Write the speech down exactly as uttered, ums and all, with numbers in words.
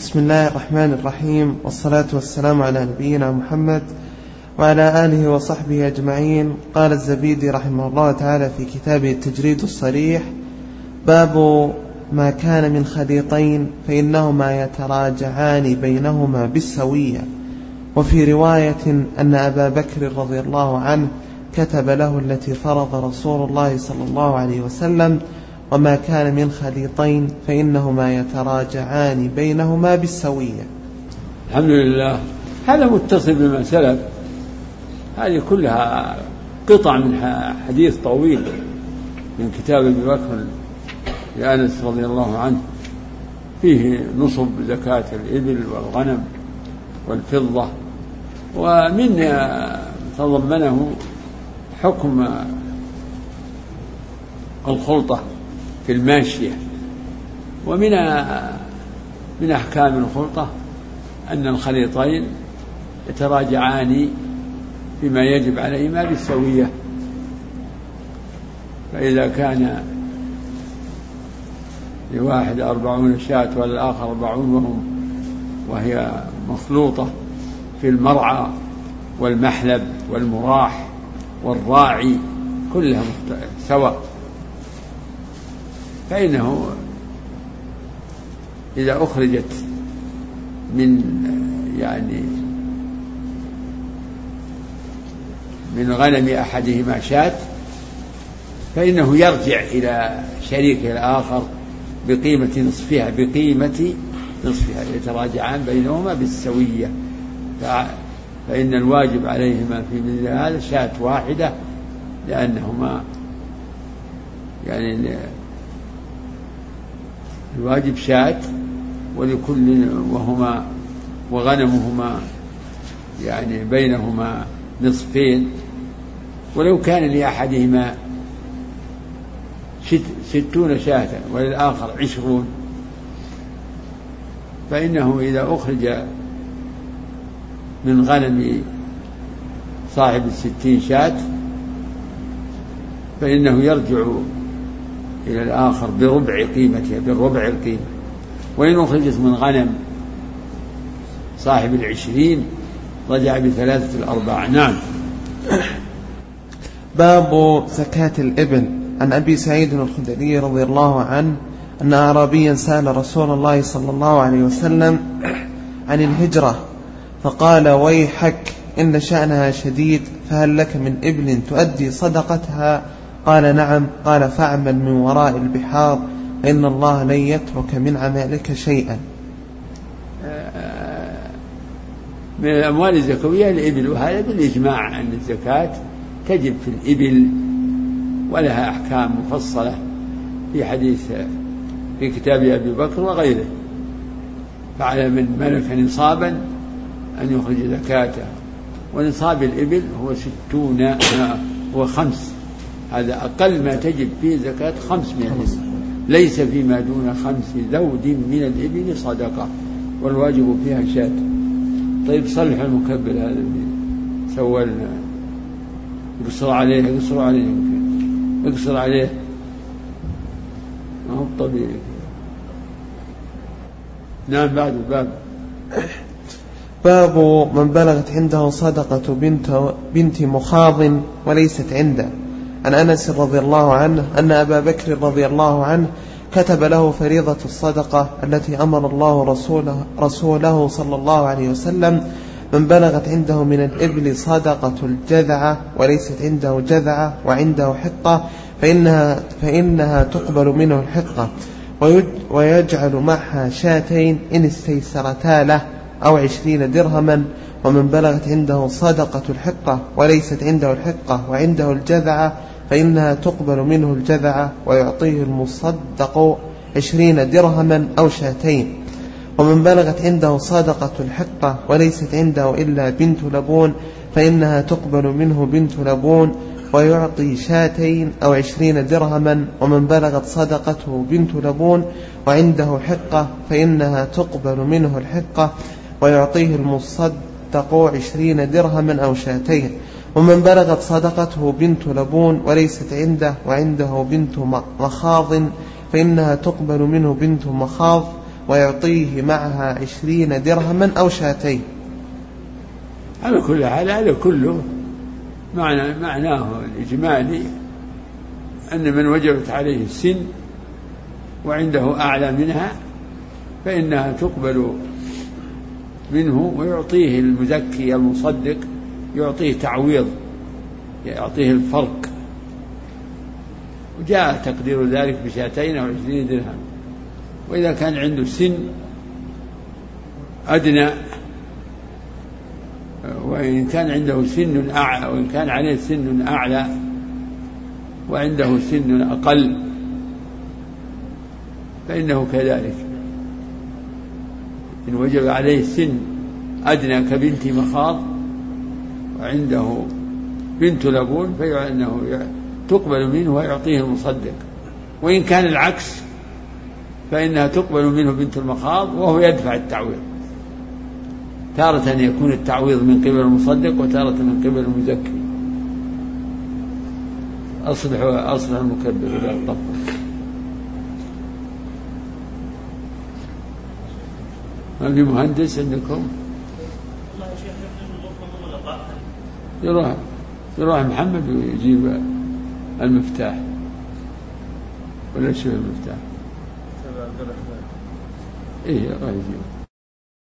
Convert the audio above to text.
بسم الله الرحمن الرحيم، والصلاة والسلام على نبينا محمد وعلى آله وصحبه أجمعين. قال الزبيدي رحمه الله تعالى في كتابه التجريد الصريح: باب ما كان من خليطين فإنهما يتراجعان بينهما بالسوية. وفي رواية أن أبا بكر رضي الله عنه كتب له التي فرض رسول الله صلى الله عليه وسلم: وما كان من خليطين فإنهما يتراجعان بينهما بالسوية. الحمد لله. هذا متصل بما سلف، هذه كلها قطع من حديث طويل من كتاب أبي بكر لأنس رضي الله عنه، فيه نصب زكاة الإبل والغنم والفضة، ومن تضمنه حكم الخلطة في الماشية. ومن من أحكام الخلطة أن الخليطين يتراجعان بما يجب عليهما بالسوية. فإذا كان لواحد أربعون شاة والآخر أربعون وهم وهي مخلوطة في المرعى والمحلب والمراح والراعي كلها سواء، فإنه إذا أخرجت من يعني من غنم أحدهما شاة فإنه يرجع إلى شريكه الآخر بقيمة نصفها بقيمة نصفها يتراجعان بينهما بالسوية. فإن الواجب عليهما في مثل هذا شاة واحدة، لأنهما يعني الواجب شاة ولكل وهما وغنمهما يعني بينهما نصفين. ولو كان لأحدهما ستون شاة وللآخر عشرون فإنه إذا أخرج من غنم صاحب الستين شاة فإنه يرجع إلى الآخر بربع قيمتها بربع القيمة. وإن أخرجت من غنم صاحب العشرين رجع بثلاثة الأرباع. نعم. باب زكاة الإبل. عن أبي سعيد الخدري رضي الله عنه أن أعرابيا سأل رسول الله صلى الله عليه وسلم عن الهجرة فقال: ويحك إن شأنها شديد، فهل لك من إبل تؤدي صدقتها؟ قال: نعم. قال: فاعمل من وراء البحار فإن الله لن يترك من عملك شيئا. من الأموال الزكوية الإبل، وهذا بالإجماع أن الزكاة تجب في الإبل، ولها أحكام مفصلة في حديث في كتاب أبي بكر وغيره. فعلى من ملك نصابا أن يخرج زكاته، ونصاب الإبل هو ستون هو خمس، هذا أقل ما تجب فيه زكاة خمس من الإبل، ليس فيما دون خمس ذود من الإبل صدقة، والواجب فيها شاة. طيب صلح المكبر هذا اللي سوى لنا، يقصر عليه يقصر عليه يمكن يقصر عليه ما هو طبيعي. نعم. بعد الباب باب من بلغت عنده صدقة بنت, بنت مخاض وليست عنده. عن أنس رضي الله عنه أن أبا بكر رضي الله عنه كتب له فريضة الصدقة التي أمر الله رسوله, رسوله صلى الله عليه وسلم: من بلغت عنده من الإبل صدقة الجذعة وليست عنده جذعة وعنده حقة فإنها, فإنها تقبل منه الحقة، ويجعل معها شاتين إن استيسرتا له أو عشرين درهما. ومن بلغت عنده صدقة الحقة وليست عنده الحقة وعنده الجذعة فإنها تقبل منه الجذعة، ويعطيه المصدق عشرين درهما أو شاتين. ومن بلغت عنده صدقة الحقة وليست عنده إلا بنت لبون فإنها تقبل منه بنت لبون، ويعطي شاتين أو عشرين درهما. ومن بلغت صدقته بنت لبون وعنده حقة فإنها تقبل منه الحقة، ويعطيه المصدق عشرين درهما أو شاتين. ومن بلغت صدقته بنت لبون وليست عنده وعنده بنت مخاض فإنها تقبل منه بنت مخاض، ويعطيه معها عشرين درهما أو شاتين. على كل حال هذا كله معنى معناه الإجمالي أن من وجبت عليه السن وعنده أعلى منها فإنها تقبل منه، ويعطيه المزكي المصدق يعطيه تعويض، يعطيه الفرق. وجاء تقدير ذلك بشاتين أو عشرين درهم. وإذا كان عنده سن أدنى وإن كان عنده سن أعلى وإن كان عليه سن أعلى وعنده سن أقل فإنه كذلك، إن وجب عليه سن أدنى كبنت مخاض وعنده بنت لبون فإنه تقبل منه ويعطيه المصدق. وإن كان العكس فإنها تقبل منه بنت المخاض وهو يدفع التعويض. تارة يكون التعويض من قبل المصدق وتارة من قبل المزكي. أصلح أصلح المكبر إلى الطب. ما في مهندس عندكم؟ يروح يروح محمد ويجيب المفتاح ولا شو المفتاح؟ إيه راح يجيب.